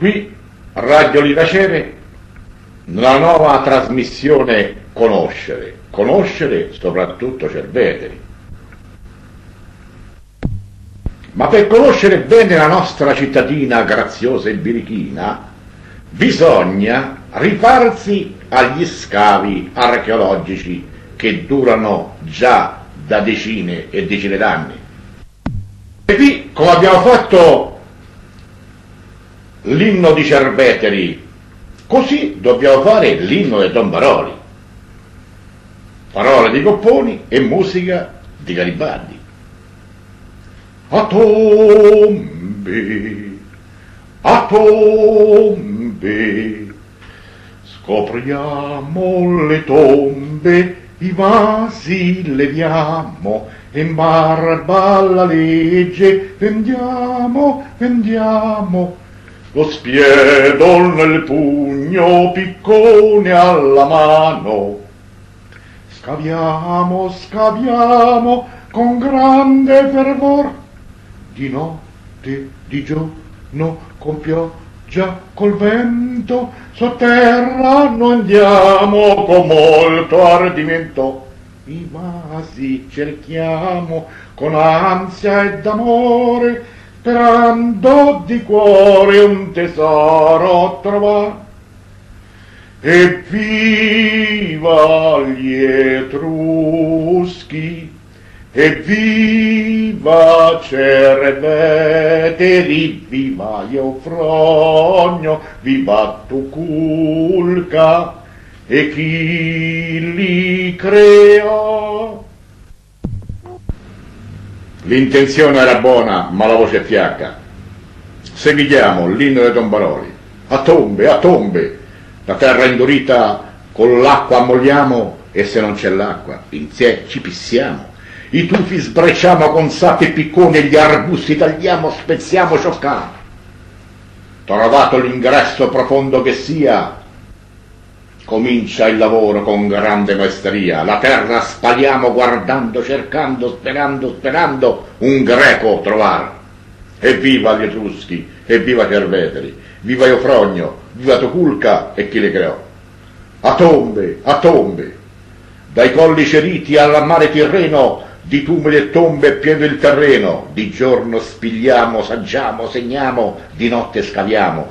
Qui, Radio Liracere, la nuova trasmissione Conoscere, conoscere soprattutto Cerveteri. Ma per conoscere bene la nostra cittadina graziosa e birichina, bisogna rifarsi agli scavi archeologici che durano già da decine e decine d'anni. E qui, come abbiamo fatto l'inno di Cerveteri, così dobbiamo fare l'inno dei Tombaroli. Parole di Copponi e musica di Garibaldi. A tombe, a tombe, scopriamo le tombe, i vasi leviamo, e in barba alla legge vendiamo, vendiamo. Lo spiedo nel pugno, piccone alla mano. Scaviamo, scaviamo con grande fervor, di notte, di giorno, con pioggia, col vento, sotterra noi andiamo con molto ardimento. I vasi cerchiamo con ansia ed amore, sperando di cuore un tesoro trovare. E viva gli Etruschi, e viva Cerveteri, viva Eufronio, viva Tuculca, e chi li creò. L'intenzione era buona, ma la voce è fiacca. Seguiamo l'inno dei Tombaroli. A tombe, la terra indurita con l'acqua ammolliamo, e se non c'è l'acqua, in sé ci pissiamo. I tufi sbrecciamo con sacchi e picconi, e gli arbusti tagliamo, spezziamo, ciocchiamo. Trovato l'ingresso profondo che sia, comincia il lavoro con grande maestria. La terra spaliamo guardando, cercando, sperando un greco trovare. Evviva gli Etruschi, evviva Cerveteri, viva Eufronio, viva Tuculca e chi le creò. A tombe, dai colli ceriti al mare Tirreno, di tumuli e tombe è pieno il terreno. Di giorno spigliamo, saggiamo, segniamo, di notte scaviamo.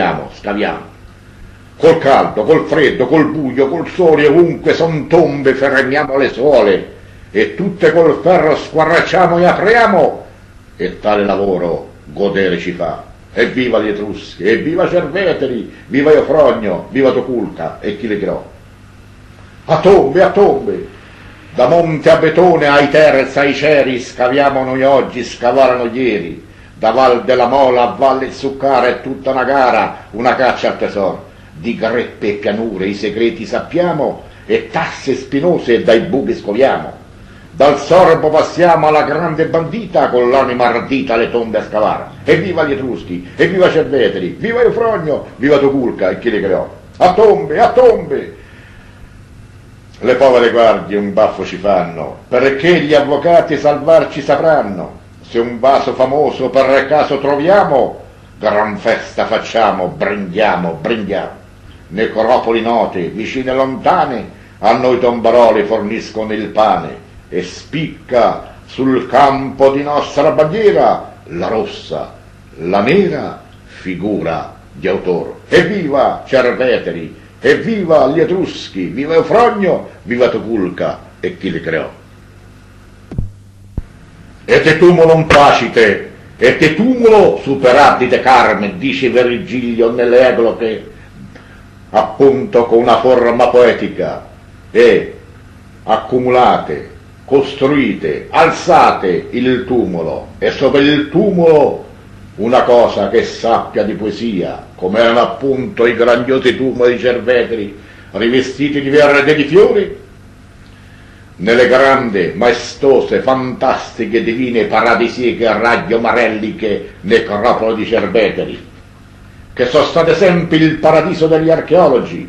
Col caldo, col freddo, col buio, col sole, ovunque son tombe, fermiamo le suole, e tutte col ferro squarracciamo e apriamo, e tale lavoro godere ci fa. Evviva gli Etruschi, evviva Cerveteri, viva Eufronio, viva Tuculca e chi le creò. A tombe, da Monte Abetone ai Terza, ai Ceri, scaviamo noi oggi, scavarono ieri, da Val della Mola a Valle Zuccara è tutta una gara, una caccia al tesoro. Di greppe e pianure i segreti sappiamo, e tasse spinose dai buchi scoviamo. Dal sorbo passiamo alla grande bandita, con l'anima ardita le tombe a scavare. Evviva gli Etruschi, evviva Cerveteri, viva Eufronio, viva Tuculca e chi le creò. A tombe, le povere guardie un baffo ci fanno, perché gli avvocati salvarci sapranno. Se un vaso famoso per caso troviamo, gran festa facciamo, brindiamo. Necropoli note, vicine e lontane, a noi Tombaroli forniscono il pane, e spicca sul campo di nostra bandiera la rossa, la nera figura di autor. Evviva Cerveteri, evviva gli Etruschi, viva Eufronio, viva Tuculca e chi li creò. E te tumulum placite, e te tumulo superabdite Carme, dice Vergilio nelle Egloche, appunto con una forma poetica, e accumulate, costruite, alzate il tumulo, e sopra il tumulo una cosa che sappia di poesia, come erano appunto i grandiosi tumuli di Cerveteri, rivestiti di verde e di fiori, nelle grandi, maestose, fantastiche, divine, paradisiache, raggio-marelliche necropoli di Cerveteri, che sono state sempre il paradiso degli archeologi,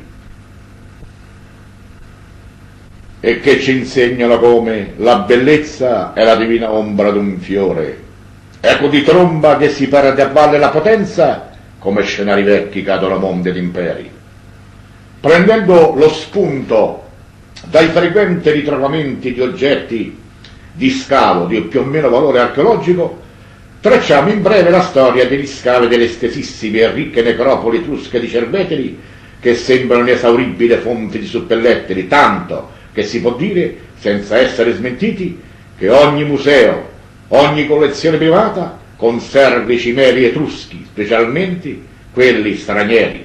e che ci insegnano come la bellezza è la divina ombra d'un fiore. Ecco di tromba che si perde a valle la potenza, come scenari vecchi cadono mondi ed imperi. Prendendo lo spunto dai frequenti ritrovamenti di oggetti di scavo di più o meno valore archeologico, tracciamo in breve la storia degli scavi delle estesissime e ricche necropoli etrusche di Cerveteri, che sembrano inesauribili fonti di suppellettili, tanto che si può dire, senza essere smentiti, che ogni museo, ogni collezione privata conserva i cimeli etruschi, specialmente quelli stranieri.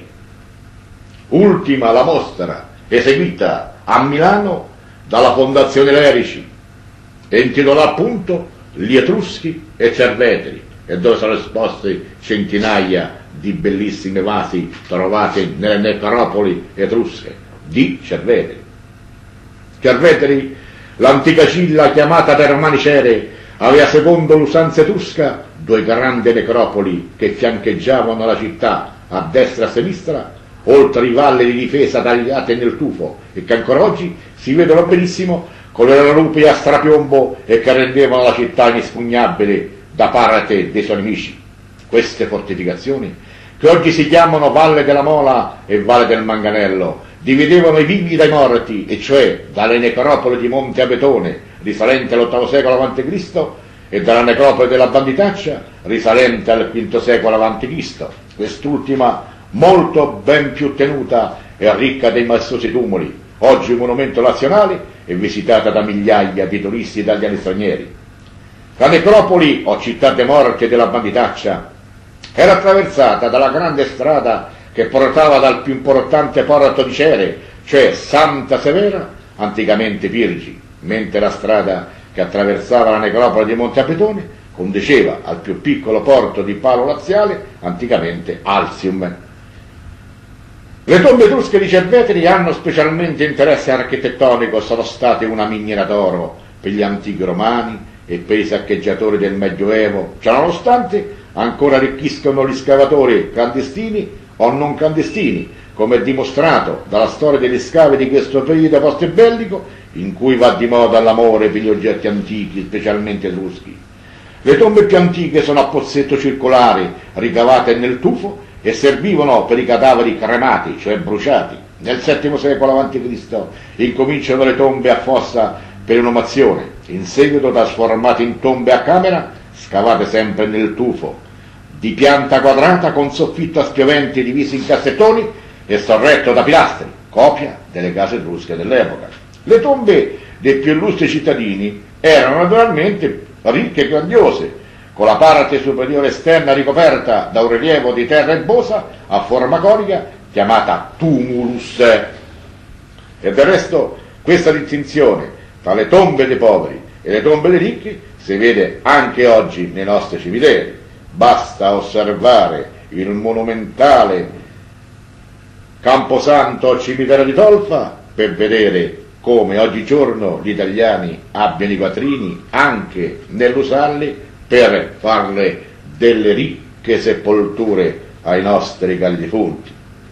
Ultima la mostra eseguita a Milano dalla Fondazione Lerici, intitolata appunto Gli Etruschi e Cerveteri, e dove sono esposti centinaia di bellissimi vasi trovati nelle necropoli etrusche di Cerveteri. Cerveteri, l'antica Cilla chiamata dai romani Cere, aveva secondo l'usanza etrusca due grandi necropoli che fiancheggiavano la città a destra e a sinistra, oltre i valli di difesa tagliati nel tufo e che ancora oggi si vedono benissimo con le loro rupi a strapiombo e che rendevano la città inespugnabile da parte dei suoi nemici. Queste fortificazioni, che oggi si chiamano Valle della Mola e Valle del Manganello, dividevano i vivi dai morti, e cioè dalle necropoli di Monte Abetone, risalente all'VIII secolo a.C., e dalla necropoli della Banditaccia, risalente al V secolo a.C., quest'ultima molto ben più tenuta e ricca dei maestosi tumuli, oggi un monumento nazionale e visitata da migliaia di turisti italiani e stranieri. La necropoli, o città dei morti della Banditaccia, era attraversata dalla grande strada che portava dal più importante porto di Cere, cioè Santa Severa, anticamente Pirgi, mentre la strada che attraversava la necropoli di Monte Abetone conduceva al più piccolo porto di Palo Laziale, anticamente Alsium. Le tombe etrusche di Cerveteri hanno specialmente interesse architettonico, sono state una miniera d'oro per gli antichi romani e per i saccheggiatori del Medioevo, ciononostante ancora arricchiscono gli scavatori clandestini o non clandestini, come è dimostrato dalla storia degli scavi di questo periodo post-bellico, in cui va di moda l'amore per gli oggetti antichi, specialmente etruschi. Le tombe più antiche sono a pozzetto circolari, ricavate nel tufo, e servivano per i cadaveri cremati, cioè bruciati. Nel VII secolo a.C. incominciano le tombe a fossa per inumazione, in seguito trasformate in tombe a camera, scavate sempre nel tufo, di pianta quadrata con soffitto a spioventi divisi in cassettoni e sorretto da pilastri, copia delle case etrusche dell'epoca. Le tombe dei più illustri cittadini erano naturalmente ricche e grandiose, con la parte superiore esterna ricoperta da un rilievo di terra erbosa a forma conica chiamata tumulus. E del resto questa distinzione tra le tombe dei poveri e le tombe dei ricchi si vede anche oggi nei nostri cimiteri. Basta osservare il monumentale Camposanto cimitero di Tolfa per vedere come oggigiorno gli italiani abbiano i quattrini anche nell'usarli per farle delle ricche sepolture ai nostri cari defunti.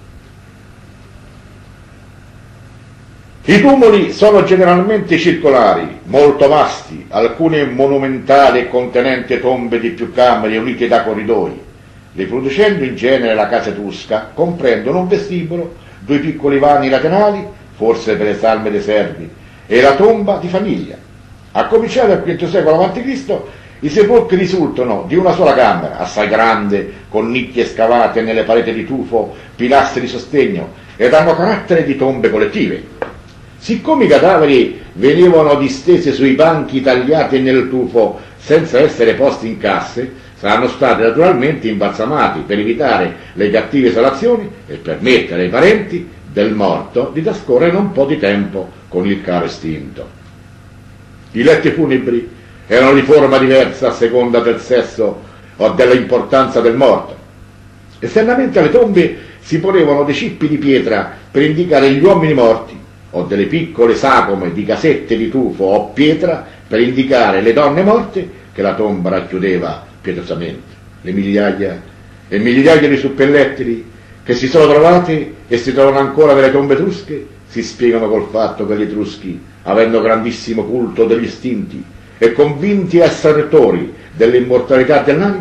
I tumuli sono generalmente circolari, molto vasti, alcuni monumentali e contenenti tombe di più camere unite da corridoi. Riproducendo in genere la casa etrusca, comprendono un vestibolo, due piccoli vani laterali, forse per le salme dei servi, e la tomba di famiglia. A cominciare dal V secolo a.C., i sepolcri risultano di una sola camera, assai grande, con nicchie scavate nelle pareti di tufo, pilastri di sostegno, ed hanno carattere di tombe collettive. Siccome i cadaveri venivano distesi sui banchi tagliati nel tufo senza essere posti in casse, saranno stati naturalmente imbalsamati per evitare le cattive esalazioni e permettere ai parenti del morto di trascorrere un po' di tempo con il caro estinto. I letti funebri erano di forma diversa a seconda del sesso o dell'importanza del morto. Esternamente alle tombe si ponevano dei cippi di pietra per indicare gli uomini morti, o delle piccole sagome di casette di tufo o pietra per indicare le donne morte che la tomba racchiudeva pietosamente. Le migliaia e migliaia di suppellettili che si sono trovati e si trovano ancora nelle tombe etrusche si spiegano col fatto che gli etruschi, avendo grandissimo culto degli istinti e convinti essere rettori dell'immortalità dell'anima,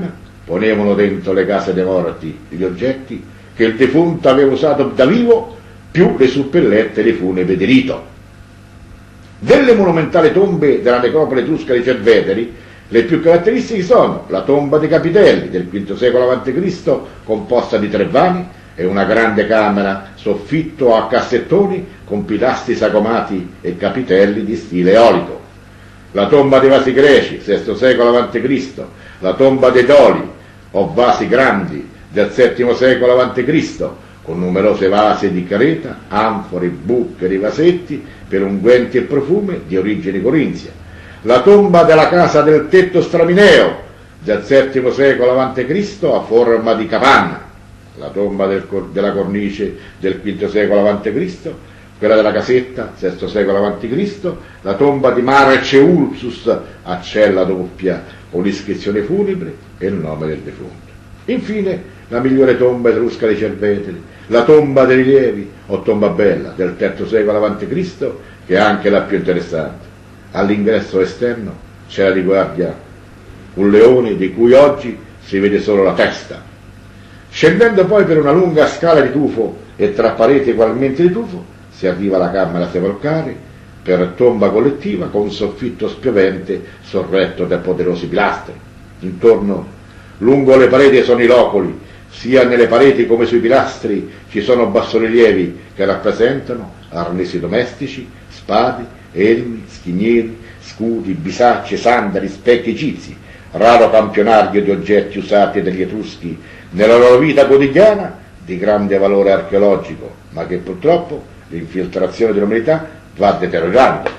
ponevano dentro le case dei morti gli oggetti che il defunto aveva usato da vivo, più le suppellette e le funebre di rito. Delle monumentali tombe della necropoli etrusca di Cerveteri, le più caratteristiche sono la tomba dei Capitelli del V secolo a.C., composta di 3 vani e una grande camera soffitto a cassettoni con pilastri sagomati e capitelli di stile eolico, la tomba dei vasi greci, VI secolo a.C., la tomba dei Doli, o vasi grandi, del VII secolo a.C., con numerose vasi di careta, anfore, buccheri, vasetti per unguenti e profume di origine corinzia, la tomba della casa del tetto stramineo, del VII secolo a.C., a forma di capanna, la tomba della cornice del V secolo a.C., quella della casetta, VI secolo a.C., la tomba di Marce Ulpsus a cella doppia con l'iscrizione funebre e il nome del defunto. Infine, la migliore tomba etrusca dei Cerveteri, la tomba dei rilievi, o tomba bella, del III secolo a.C., che è anche la più interessante. All'ingresso esterno c'era di guardia un leone di cui oggi si vede solo la testa. Scendendo poi per una lunga scala di tufo e tra pareti ugualmente di tufo, si arriva alla camera sepolcrale per tomba collettiva con soffitto spiovente sorretto da poderosi pilastri. Intorno, lungo le pareti sono i loculi, sia nelle pareti come sui pilastri ci sono bassorilievi che rappresentano arnesi domestici, spade, elmi, schinieri, scudi, bisacce, sandali, specchi egizi, raro campionario di oggetti usati dagli Etruschi nella loro vita quotidiana di grande valore archeologico, ma che purtroppo l'infiltrazione dell'umanità va deteriorando.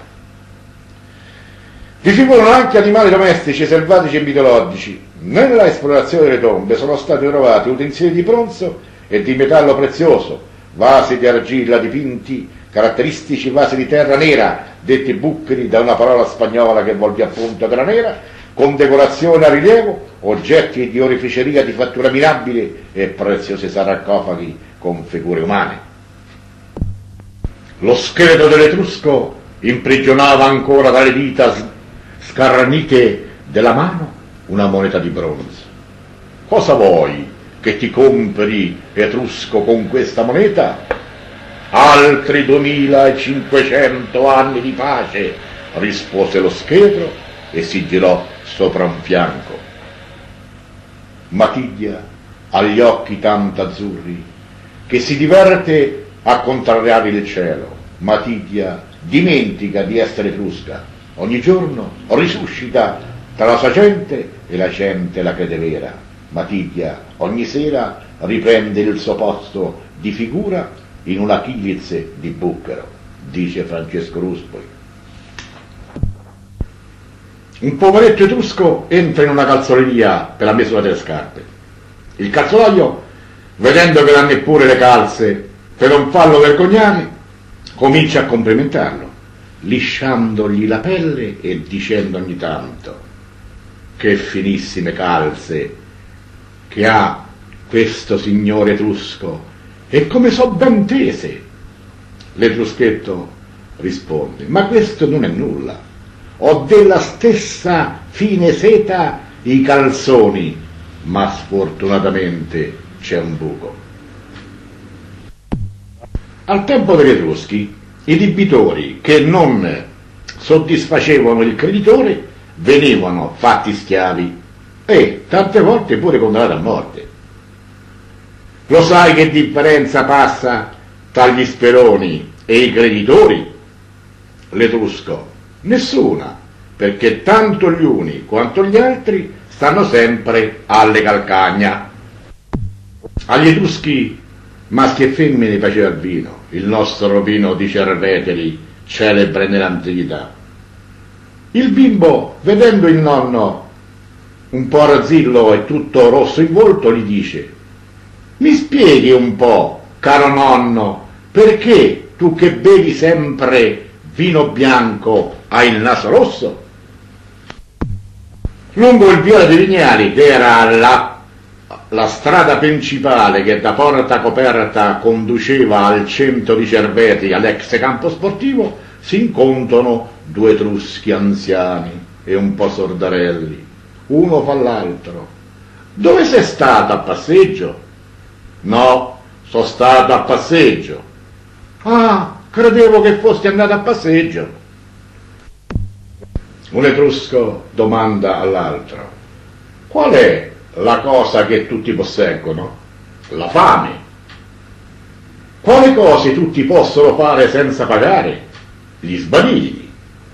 Vi figurano anche animali domestici, selvatici e mitologici. Nella esplorazione delle tombe sono stati trovati utensili di bronzo e di metallo prezioso, vasi di argilla dipinti, caratteristici vasi di terra nera, detti buccheri da una parola spagnola che vuol dire appunto terra nera, con decorazione a rilievo, oggetti di oreficeria di fattura mirabile e preziosi sarcofagi con figure umane. Lo scheletro dell'Etrusco imprigionava ancora dalle dita scarnite della mano una moneta di bronzo. Cosa vuoi che ti compri, Etrusco, con questa moneta? Altri 2500 anni di pace, rispose lo scheletro e si girò sopra un fianco. Matidia ha gli occhi tanto azzurri che si diverte a contrariare il cielo. Matidia dimentica di essere etrusca, ogni giorno risuscita tra la sua gente e la gente la crede vera. Matidia ogni sera riprende il suo posto di figura in una chilice di bucchero, dice Francesco Ruspoli. Un poveretto etrusco entra in una calzoleria per la misura delle scarpe. Il calzolaio, vedendo che non ha neppure le calze per non farlo vergognare, comincia a complimentarlo, lisciandogli la pelle e dicendo ogni tanto: che finissime calze che ha questo signore etrusco, e come so ben tese. L'etruschetto risponde: ma questo non è nulla, ho della stessa fine seta i calzoni, ma sfortunatamente c'è un buco. Al tempo degli Etruschi, i debitori che non soddisfacevano il creditore venivano fatti schiavi e tante volte pure condannati a morte. Lo sai che differenza passa tra gli speroni e i creditori? L'Etrusco: nessuna, perché tanto gli uni quanto gli altri stanno sempre alle calcagna. Agli Etruschi maschi e femmine faceva il vino, il nostro vino di Cerveteri, celebre nell'antichità. Il bimbo, vedendo il nonno un po' razzillo e tutto rosso in volto, gli dice: mi spieghi un po', caro nonno, perché tu che bevi sempre vino bianco hai il naso rosso? Lungo il viale dei Vignali, che era la strada principale che da Porta Coperta conduceva al centro di Cerveteri, all'ex campo sportivo, si incontrano due etruschi anziani e un po' sordarelli. Uno fa l'altro: Dove sei stato a passeggio? No, sono stato a passeggio. Ah, credevo che fossi andato a passeggio. Un etrusco domanda all'altro: qual è la cosa che tutti posseggono? La fame. Quali cose tutti possono fare senza pagare? Gli sbadigli.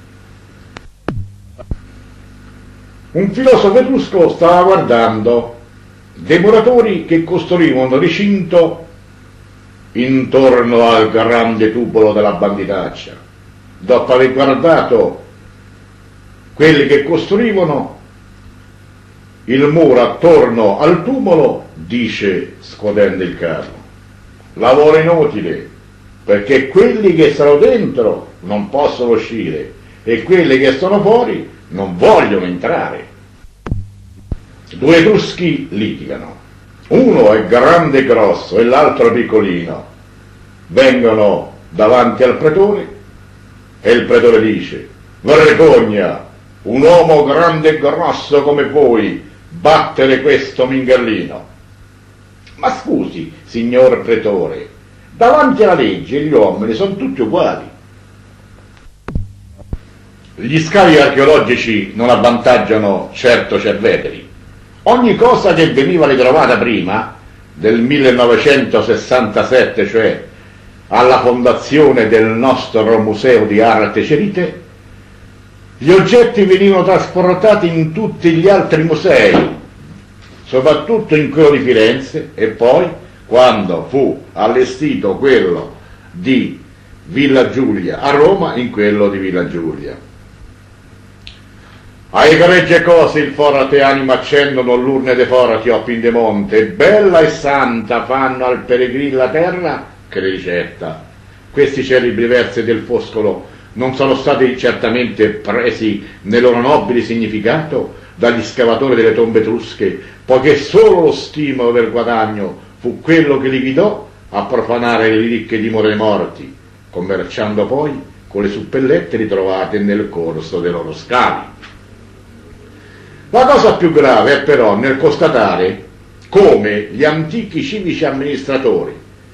Un filosofo etrusco stava guardando dei muratori che costruivano recinto intorno al grande tubolo della banditaccia. Dopo aver guardato quelli che costruivano il muro attorno al tubolo, dice scuotendo il capo: lavoro inutile, perché quelli che sono dentro non possono uscire e quelli che sono fuori non vogliono entrare. Due etruschi litigano, uno è grande e grosso e l'altro piccolino. Vengono davanti al pretore e il pretore dice: vergogna, un uomo grande e grosso come voi battere questo mingherlino. Ma scusi, signor pretore, davanti alla legge gli uomini sono tutti uguali. Gli scavi archeologici non avvantaggiano certo cerveteri. Ogni cosa che veniva ritrovata prima del 1967, cioè alla fondazione del nostro Museo di Arte Cerite, gli oggetti venivano trasportati in tutti gli altri musei, soprattutto in quello di Firenze, e poi, quando fu allestito quello di Villa Giulia a Roma, in quello di Villa Giulia. Ai egregie cose il forate anima accendono l'urne de forati o Pindemonte, bella e santa fanno al peregrino la terra che le ricetta. Questi celebri versi del Foscolo non sono stati certamente presi nel loro nobile significato dagli scavatori delle tombe etrusche, poiché solo lo stimolo del guadagno fu quello che li guidò a profanare le ricche dimore dei morti, commerciando poi con le suppellette ritrovate nel corso dei loro scavi. La cosa più grave è però nel constatare come gli antichi civici amministratori,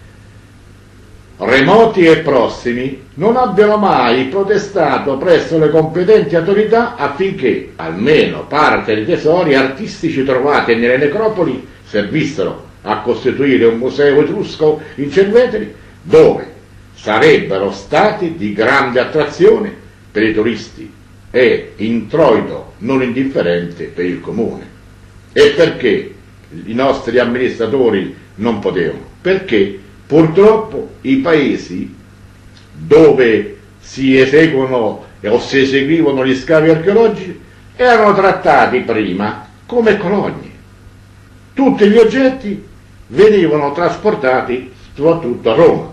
remoti e prossimi, non abbiano mai protestato presso le competenti autorità affinché almeno parte dei tesori artistici trovati nelle necropoli servissero a costituire un museo etrusco in Cerveteri, dove sarebbero stati di grande attrazione per i turisti e introito non indifferente per il comune. E perché i nostri amministratori non potevano? Perché purtroppo i paesi dove si eseguono o si eseguivano gli scavi archeologici erano trattati prima come colonie. Tutti gli oggetti venivano trasportati soprattutto a Roma.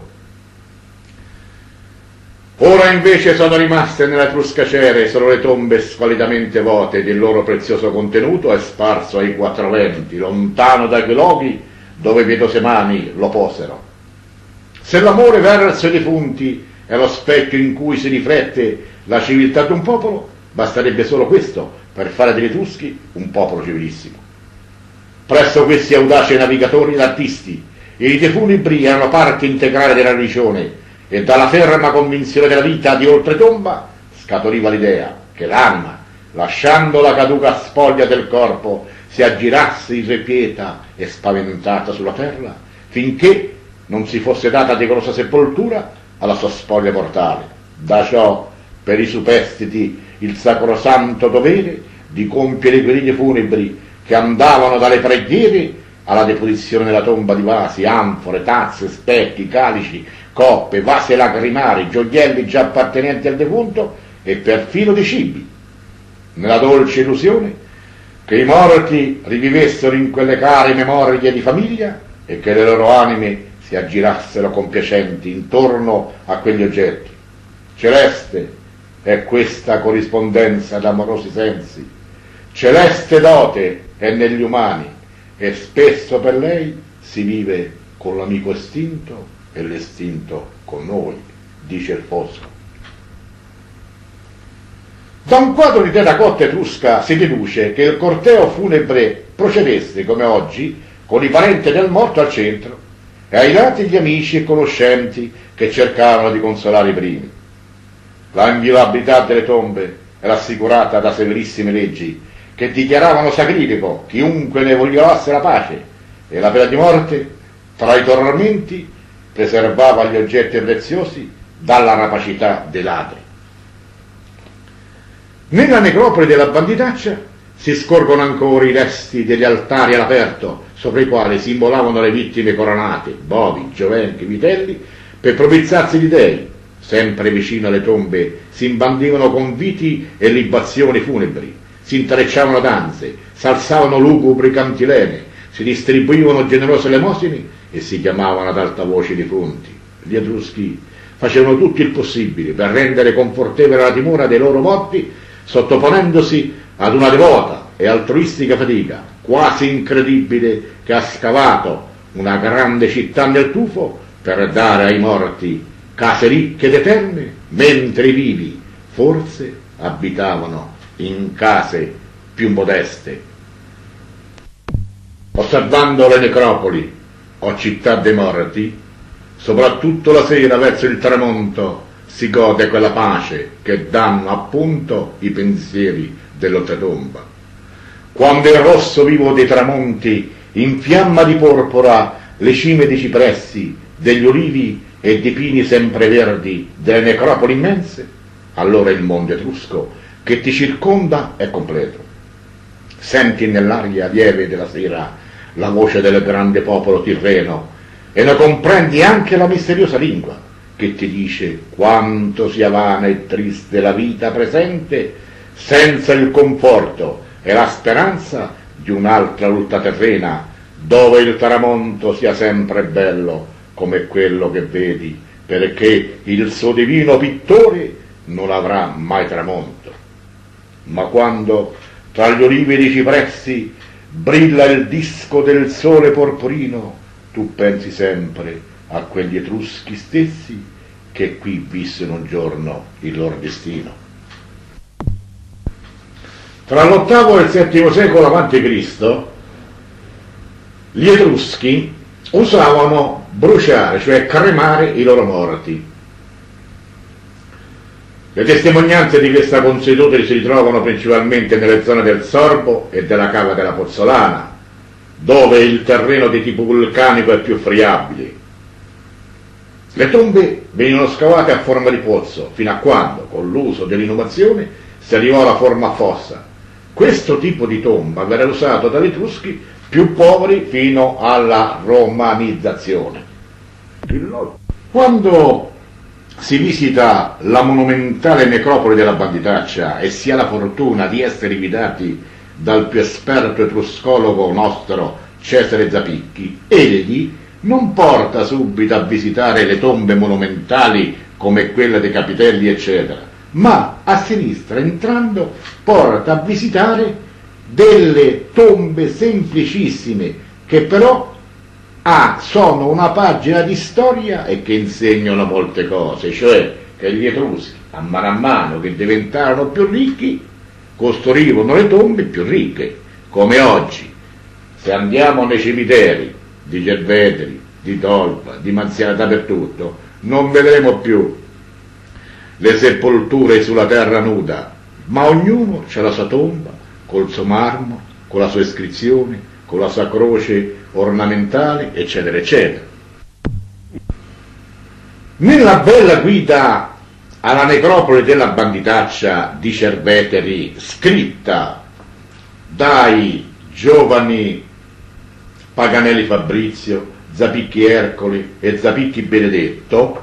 Ora invece sono rimaste nella Etruscacere solo le tombe squalidamente vuote del loro prezioso contenuto è sparso ai quattro venti, lontano dai luoghi dove i piedosemani lo posero. Se l'amore verso i defunti è lo specchio in cui si riflette la civiltà di un popolo, basterebbe solo questo per fare degli Etruschi un popolo civilissimo. Presso questi audaci navigatori ed artisti, i riti funebri erano parte integrale della religione, e dalla ferma convinzione della vita di oltretomba scaturiva l'idea che l'anima, lasciando la caduca spoglia del corpo, si aggirasse irrequieta e spaventata sulla terra, finché non si fosse data decorosa sepoltura alla sua spoglia mortale. Da ciò, per i superstiti, il sacrosanto dovere di compiere i riti funebri che andavano dalle preghiere alla deposizione nella tomba di vasi, anfore, tazze, specchi, calici, coppe, vasi lacrimari, gioielli già appartenenti al defunto e perfino di cibi, nella dolce illusione che i morti rivivessero in quelle care memorie di famiglia e che le loro anime si aggirassero compiacenti intorno a quegli oggetti. Celeste è questa corrispondenza d'amorosi sensi, celeste dote è negli umani, e spesso per lei si vive con l'amico estinto e l'estinto con noi, dice il Fosco. Da un quadro di terracotta etrusca si deduce che il corteo funebre procedesse, come oggi, con i parenti del morto al centro e ai lati gli amici e conoscenti che cercavano di consolare i primi. La inviolabilità delle tombe era assicurata da severissime leggi che dichiaravano sacrifico chiunque ne violasse la pace, e la pena di morte, tra i tormenti, preservava gli oggetti preziosi dalla rapacità dei ladri. Nella necropoli della banditaccia si scorgono ancora i resti degli altari all'aperto, sopra i quali si immolavano le vittime coronate, bovi, giovenchi, vitelli, per propiziarsi gli dei. Sempre vicino alle tombe si imbandivano conviti e libazioni funebri, si intrecciavano danze, s'alzavano lugubri cantilene, si distribuivano generose elemosine e si chiamavano ad alta voce i defunti. Gli Etruschi facevano tutto il possibile per rendere confortevole la dimora dei loro morti, sottoponendosi ad una devota e altruistica fatica, quasi incredibile, che ha scavato una grande città nel tufo per dare ai morti case ricche ed eterne, mentre i vivi forse abitavano in case più modeste. Osservando le necropoli o città dei morti, soprattutto la sera verso il tramonto si gode quella pace che danno appunto i pensieri dell'oltretomba. Quando il rosso vivo dei tramonti infiamma di porpora le cime dei cipressi, degli olivi e dei pini sempreverdi delle necropoli immense, allora il mondo etrusco che ti circonda è completo. Senti nell'aria lieve della sera la voce del grande popolo tirreno e ne comprendi anche la misteriosa lingua che ti dice quanto sia vana e triste la vita presente senza il conforto e la speranza di un'altra ultra terrena, dove il tramonto sia sempre bello come quello che vedi, perché il suo divino pittore non avrà mai tramonto. Ma quando tra gli olivi dei cipressi brilla il disco del sole porporino, tu pensi sempre a quegli Etruschi stessi che qui vissero un giorno il loro destino. Tra l'VIII e il VII secolo a.C. gli Etruschi usavano bruciare, cioè cremare i loro morti. Le testimonianze di questa consuetudine si ritrovano principalmente nelle zone del Sorbo e della cava della Pozzolana, dove il terreno di tipo vulcanico è più friabile. Le tombe venivano scavate a forma di pozzo, fino a quando, con l'uso dell'inumazione, si arrivò alla forma a fossa. Questo tipo di tomba verrà usato dagli Etruschi più poveri fino alla romanizzazione. Quando si visita la monumentale necropoli della banditaccia e si ha la fortuna di essere invitati dal più esperto etruscologo nostro Cesare Zapicchi, egli non porta subito a visitare le tombe monumentali come quelle dei Capitelli eccetera, ma a sinistra entrando porta a visitare delle tombe semplicissime che però sono una pagina di storia e che insegnano molte cose, cioè che gli Etruschi a mano che diventarono più ricchi costruivano le tombe più ricche, come oggi. Se andiamo nei cimiteri di Gerveteri, di Tolpa, di Manziana, dappertutto, non vedremo più le sepolture sulla terra nuda, ma ognuno c'ha la sua tomba, col suo marmo, con la sua iscrizione, con la sua croce ornamentale, eccetera, eccetera. Nella bella guida alla necropoli della banditaccia di Cerveteri, scritta dai giovani Paganelli Fabrizio, Zapicchi Ercoli e Zapicchi Benedetto,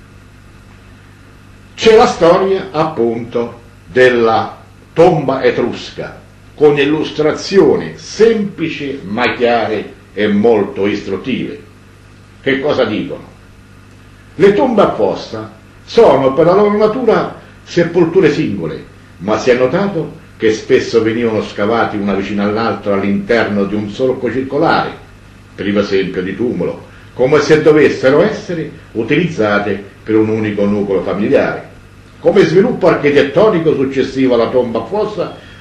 c'è la storia appunto della tomba etrusca, con illustrazioni semplici ma chiare e molto istruttive. Che cosa dicono? Le tombe a fossa sono per la loro natura sepolture singole, ma si è notato che spesso venivano scavati una vicino all'altra all'interno di un solco circolare, privo esempio di tumulo, come se dovessero essere utilizzate per un unico nucleo familiare. Come sviluppo architettonico successivo alla tomba a fossa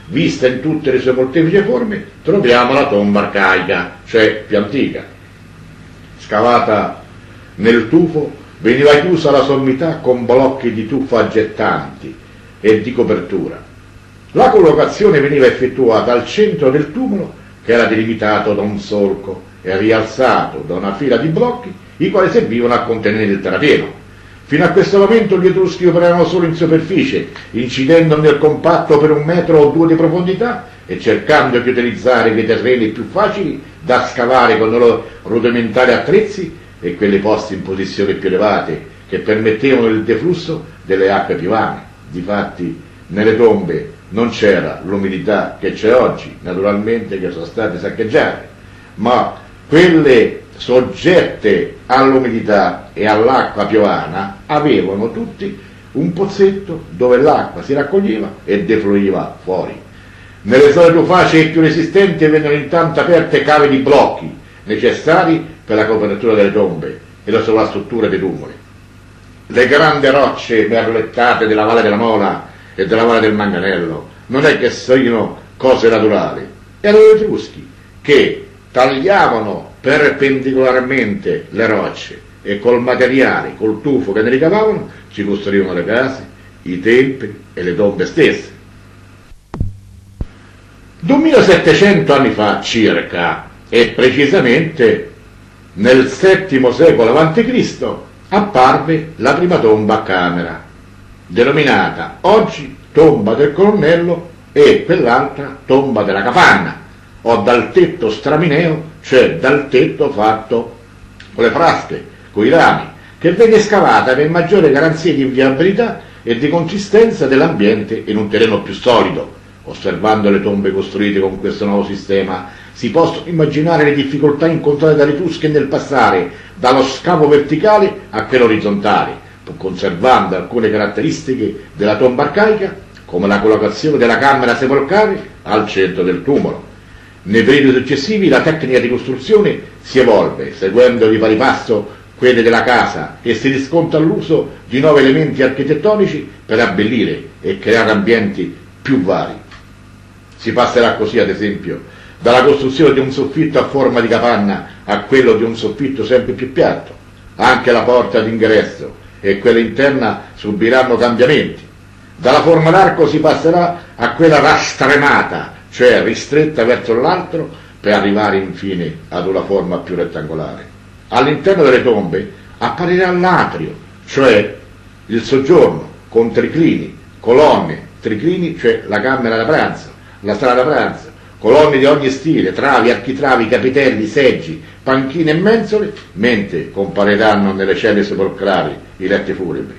vista in tutte le sue molteplici forme, troviamo la tomba arcaica, cioè più antica. Scavata nel tufo, veniva chiusa la sommità con blocchi di tufo aggettanti e di copertura. La collocazione veniva effettuata al centro del tumulo, che era delimitato da un solco e rialzato da una fila di blocchi, i quali servivano a contenere il terrapieno. Fino a questo momento gli Etruschi operavano solo in superficie, incidendo nel compatto per 1 metro o 2 di profondità e cercando di utilizzare quei terreni più facili da scavare con i loro rudimentali attrezzi e quelli posti in posizioni più elevate che permettevano il deflusso delle acque piovane. Difatti nelle tombe non c'era l'umidità che c'è oggi, naturalmente, che sono state saccheggiate, ma quelle soggette all'umidità e all'acqua piovana avevano tutti un pozzetto dove l'acqua si raccoglieva e defluiva fuori. Nelle zone più facili e più resistenti vennero intanto aperte cave di blocchi necessari per la copertura delle tombe e la sovrastruttura dei tumuli. Le grandi rocce merlettate della Valle della Mola e della Valle del Manganello non è che siano cose naturali, erano gli Etruschi che tagliavano perpendicolarmente le rocce e col materiale, col tufo che ne ricavavano, ci costruivano le case, i templi e le tombe stesse. 2700 anni fa circa, e precisamente nel VII secolo a.C., apparve la prima tomba a camera, denominata oggi tomba del colonnello e quell'altra tomba della capanna, o dal tetto stramineo, cioè dal tetto fatto con le frasche, con i rami, che venne scavata per maggiore garanzia di inviabilità e di consistenza dell'ambiente in un terreno più solido. Osservando le tombe costruite con questo nuovo sistema, si possono immaginare le difficoltà incontrate dalle Etrusche nel passare dallo scavo verticale a quello orizzontale, pur conservando alcune caratteristiche della tomba arcaica, come la collocazione della camera sepolcrale al centro del tumulo. Nei periodi successivi la tecnica di costruzione si evolve, seguendo di pari passo quelle della casa, e si riscontra l'uso di nuovi elementi architettonici per abbellire e creare ambienti più vari. Si passerà così, ad esempio, dalla costruzione di un soffitto a forma di capanna a quello di un soffitto sempre più piatto. Anche la porta d'ingresso e quella interna subiranno cambiamenti. Dalla forma d'arco si passerà a quella rastremata, cioè ristretta verso l'alto, per arrivare infine ad una forma più rettangolare. All'interno delle tombe apparirà l'atrio, cioè il soggiorno, con triclini, colonne, triclini, cioè la camera da pranzo, la sala da pranzo, colonne di ogni stile, travi, architravi, capitelli, seggi, panchine e mensole, mentre compariranno nelle celle sepolcrali i letti funebri.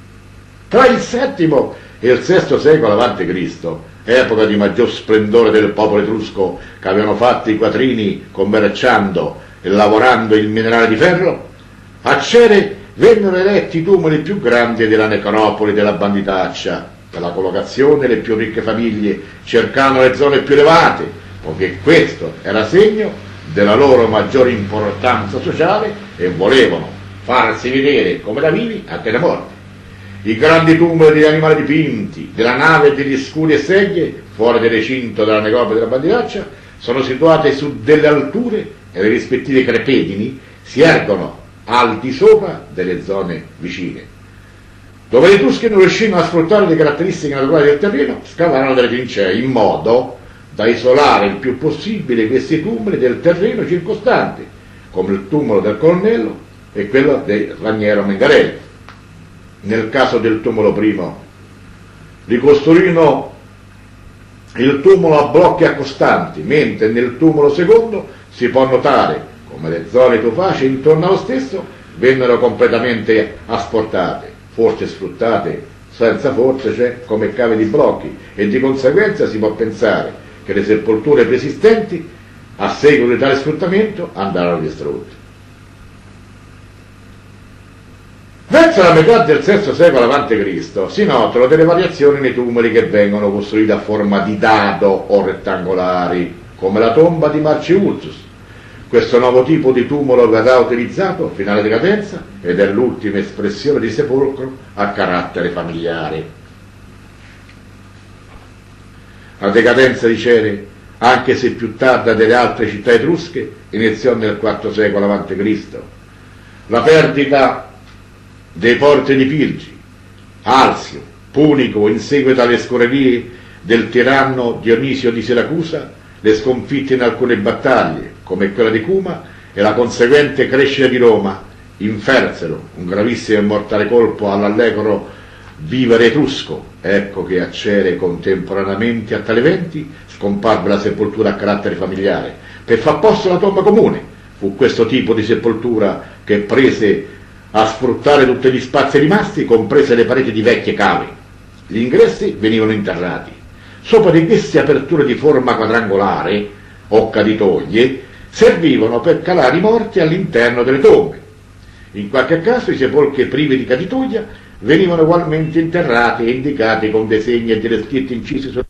Tra il VII e il VI secolo a.C., epoca di maggior splendore del popolo etrusco che avevano fatto i quattrini commerciando e lavorando il minerale di ferro, a Cere vennero eretti i tumuli più grandi della necropoli della banditaccia. Per la collocazione le più ricche famiglie cercavano le zone più elevate, poiché questo era segno della loro maggiore importanza sociale e volevano farsi vedere come da vivi anche da morti. I grandi tumuli degli animali dipinti, della nave e degli scudi e sedie, fuori del recinto della necropoli della banditaccia, sono situati su delle alture e le rispettive crepedini si ergono al di sopra delle zone vicine. Dove gli Etruschi non riuscivano a sfruttare le caratteristiche naturali del terreno, scavarono delle trincee in modo da isolare il più possibile questi tumuli del terreno circostante, come il tumulo del colonnello e quello del Raniero Mengarelli. Nel caso del tumulo primo, ricostruirono il tumulo a blocchi accostanti, mentre nel tumulo secondo si può notare come le zone tuface intorno allo stesso vennero completamente asportate, forse sfruttate senza forse, cioè come cave di blocchi, e di conseguenza si può pensare che le sepolture preesistenti a seguito di tale sfruttamento andarono distrutte. Verso la metà del VI secolo a.C. si notano delle variazioni nei tumuli che vengono costruiti a forma di dado o rettangolari, come la tomba di Marciulzus. Questo nuovo tipo di tumulo verrà utilizzato fino alla decadenza ed è l'ultima espressione di sepolcro a carattere familiare. La decadenza di Cere, anche se più tarda delle altre città etrusche, iniziò nel IV secolo a.C. La perdita dei porti di Pirgi, Alsio, Punico, in seguito alle scorrerie del tiranno Dionisio di Siracusa, le sconfitte in alcune battaglie, come quella di Cuma, e la conseguente crescita di Roma, infersero un gravissimo e mortale colpo all'allegro vivere etrusco. Ecco che a Cere, contemporaneamente a tali eventi, scomparve la sepoltura a carattere familiare per far posto alla tomba comune. Fu questo tipo di sepoltura che prese a sfruttare tutti gli spazi rimasti, comprese le pareti di vecchie cave. Gli ingressi venivano interrati. Sopra di queste aperture di forma quadrangolare o caditoie servivano per calare i morti all'interno delle tombe. In qualche caso i sepolcri privi di caditoia venivano ugualmente interrati e indicati con dei segni e delle scritte incise